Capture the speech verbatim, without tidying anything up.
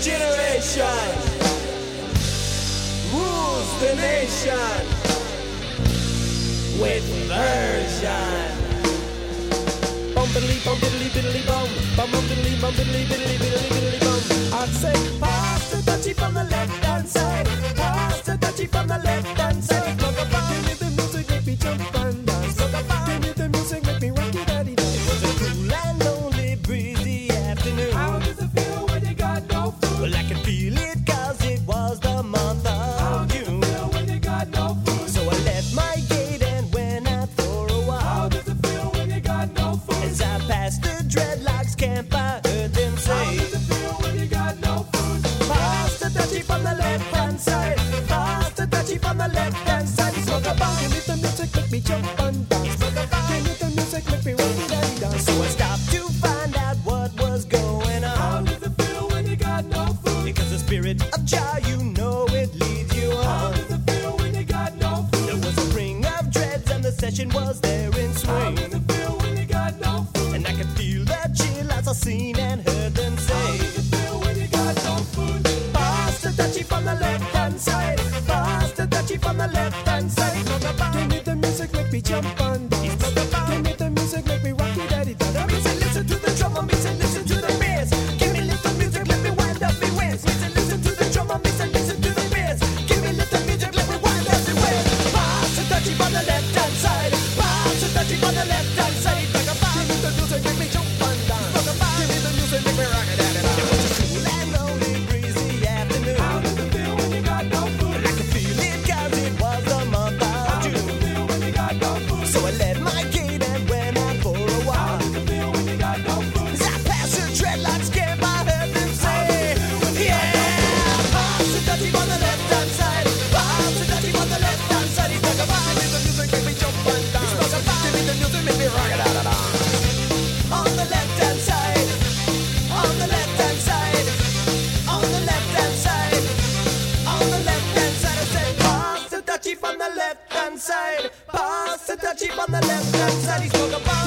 generation rules the nation with version. Bum diddly bum diddly diddly bum, bum bum diddly bum diddly diddly diddly diddly bum. I say pass the touchy from the left hand side, pass the touchy from the left hand side. Give me the music, make me jump and dance. Give me the music, make me rock it, daddy dance. It was a cool and lonely, breezy afternoon. How does it feel when you got no food? Well, I can feel it 'cause it was the month of June. How does it feel when you got no food? So I left my gate and went out for a while. How does it feel when you got no food? As I passed the dreadlocks camp, I heard them say, how does it feel when you got no food? Pass the touchy from the left hand side, pass the touchy from the left hand side. Smoke a bong, give me the music, make me jump and dance. Smoke a bong, give me the music, make me rock it, daddy dance. So I stopped to find out what was going on. How does it feel when you got no food? Because the spirit of Jah, you know it leads you on. How does it feel when you got no food? There was a ring of dreads and the session was there in swing. How does it feel when you got no food? And I could feel that chill as I seen and heard them say, how does it feel when you got no food? Pass the touchy from the left hand side, pass the touchy from the left hand side. Give me the music, make me jump and dance. Give me the music, make me rock it, daddy dance. Me say listen to the drum, me say listen to the bass. Give me little music, let me wind up me waist. Me say listen to the drum, me say listen to the bass. Give me little music, let me wind up me waist. Pass the touchy from the left hand side, pass the touchy from the left hand side. Give me the music, make me jump and dance. Give me the music, make me rock it, daddy dance. It was a cool and lonely, breezy afternoon. How does it feel when you got no food? I could feel it 'cause it was the month of June. How does it feel when you got no food? So I left my gate and went out for a while. How does it feel when you got no food? As I passed the dreadlocks camp, I heard them say, yeah, pass the touchy on the left hand side, pass the touchy on the left hand side. He's talking about, give me the music, make me jump and dance. He's talking about, give me the music, make me rock it, da da da. On the left hand side, on the left hand side, on the left hand side, on the left hand side. I said, pass the touchy from the left hand side, pass the touchy from the left hand side. He spoke about